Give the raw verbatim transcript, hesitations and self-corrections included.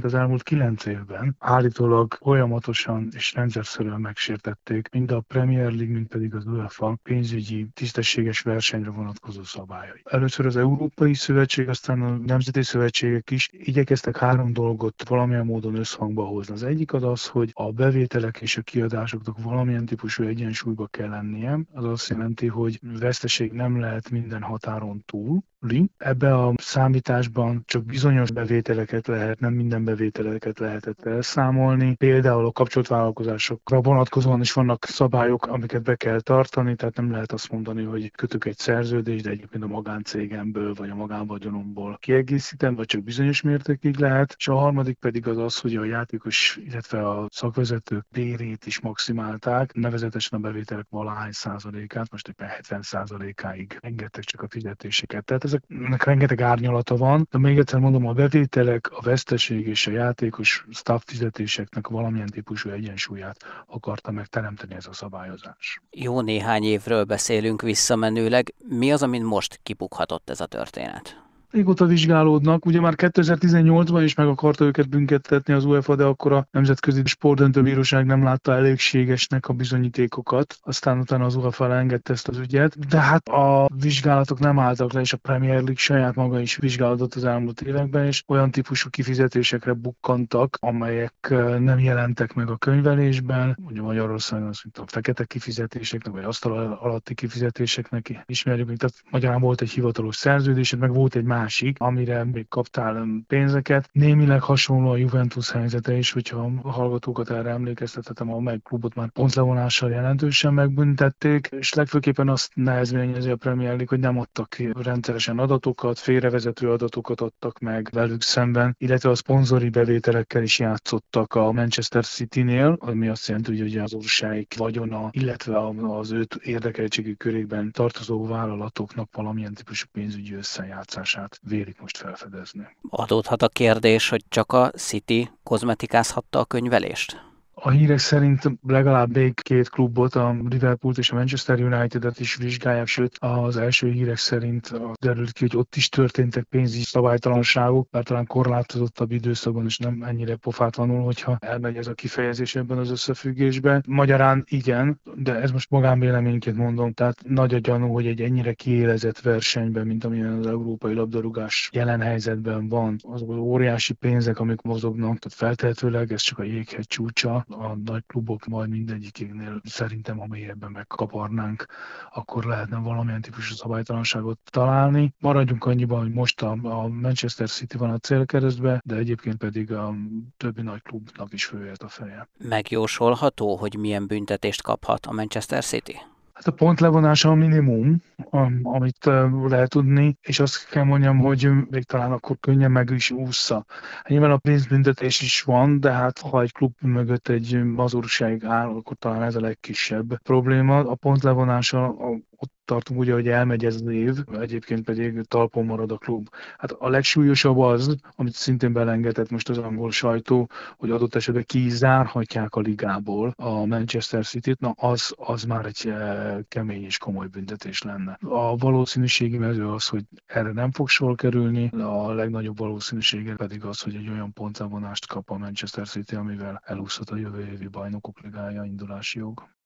az elmúlt kilenc évben állítólag folyamatosan és rendszerszerűen megsértették mind a Premier League, mind pedig az UEFA pénzügyi tisztességes versenyre vonatkozó szabályai. Először az Európai Szövetség, aztán a nemzeti szövetségek is igyekeztek három dolgot valamilyen módon összhangba hozni. Az egyik az az, hogy a bevételek és a kiadásoknak valamilyen típusú egyensúlyba kell lennie. Az azt jelenti, hogy veszteség nem lehet minden határon túl. Ebbe a számításban csak bizonyos bevételeket lehet, nem minden bevételeket lehetett elszámolni. Például a kapcsolatvállalkozásokra vonatkozóan is vannak szabályok, amiket be kell tartani, tehát nem lehet azt mondani, hogy kötök egy szerződést, de egyébként a magáncégemből vagy a magánvagyonomból kiegészítem, vagy csak bizonyos mértékig lehet. És a harmadik pedig az az, hogy a játékos, illetve a szakvezetők bérét is maximálták, nevezetesen a bevételek valahány százalékát, most éppen hetven százalékáig engedtek csak a fizetéseket. Tehát ezeknek rengeteg árnyalata van, de még egyszer mondom, a bevételek, a veszteség és a játékos staff fizetéseknek valamilyen típusú egyensúlyát akarta megteremteni ez a szabályozás. Jó néhány évről beszélünk visszamenőleg. Mi az, amin most kibukhatott ez a történet? Régóta vizsgálódnak, ugye már kétezer-tizennyolcban is meg akarta őket büntetni az UEFA, de akkor a Nemzetközi Sportdöntőbíróság nem látta elégségesnek a bizonyítékokat, aztán utána az UEFA elengedte ezt az ügyet, de hát a vizsgálatok nem álltak le, és a Premier League saját maga is vizsgálódott az elmúlt években, és olyan típusú kifizetésekre bukkantak, amelyek nem jelentek meg a könyvelésben, ugye Magyarországon az, mint a fekete kifizetéseknek, vagy asztal alatti kifizetéseknek ismerjük, tehát magyarán volt egy hivatalos szerződés, meg volt egy másik, amire még kaptál pénzeket. Némileg hasonló a Juventus helyzete is, hogyha a hallgatókat erre emlékeztethetem, amely klubot már pontlevonással jelentősen megbüntették, és legfőképpen azt nehezményezi a Premier League, hogy nem adtak ki rendszeresen adatokat, félrevezető adatokat adtak meg velük szemben, illetve a szponzori bevételekkel is játszottak a Manchester City-nél, ami azt jelenti, hogy az ország vagyona, illetve az őt érdekeltségi körékben tartozó vállalatoknak valamilyen típusú pénzügyi összejátszását vélik most felfedezni. Adódhat a kérdés, hogy csak a City kozmetikázhatta a könyvelést? A hírek szerint legalább még két klubot, a Liverpoolt és a Manchester United-et is vizsgálják, sőt az első hírek szerint derült ki, hogy ott is történtek pénzügyi szabálytalanságok, bár talán korlátozottabb időszakban is nem ennyire pofátlanul, hogyha elmegy ez a kifejezés ebben az összefüggésben. Magyarán igen, de ez most magánvéleményként mondom, tehát nagy a gyanú, hogy egy ennyire kiélezett versenyben, mint amilyen az európai labdarúgás jelen helyzetben van, azok az óriási pénzek, amik mozognak, tehát feltehetőleg ez csak a jéghegy csúcsa. A nagy klubok majd mindegyiknél szerintem, ha mélyebben megkaparnánk, akkor lehetne valamilyen típusú szabálytalanságot találni. Maradjunk annyiban, hogy most a, a Manchester City van a célkeresztbe, de egyébként pedig a többi nagy klubnak is fölért a feje. Megjósolható, hogy milyen büntetést kaphat a Manchester City? Hát a pontlevonása a minimum, amit lehet tudni, és azt kell mondjam, hogy még talán akkor könnyen meg is ússza. Nyilván a pénzbüntetés is van, de hát ha egy klub mögött egy mazurság áll, akkor talán ez a legkisebb probléma. A pontlevonása ott tartunk ugye, hogy elmegy ez az év, egyébként pedig talpon marad a klub. Hát a legsúlyosabb az, amit szintén belengedett most az angol sajtó, hogy adott esetben kizárhatják a ligából a Manchester Cityt, na az, az már egy kemény és komoly büntetés lenne. A valószínűségi mező az, hogy erre nem fog sor kerülni, a legnagyobb valószínűsége pedig az, hogy egy olyan pontlevonást kap a Manchester City, amivel elúszhat a jövő évi Bajnokok Ligája indulási jog.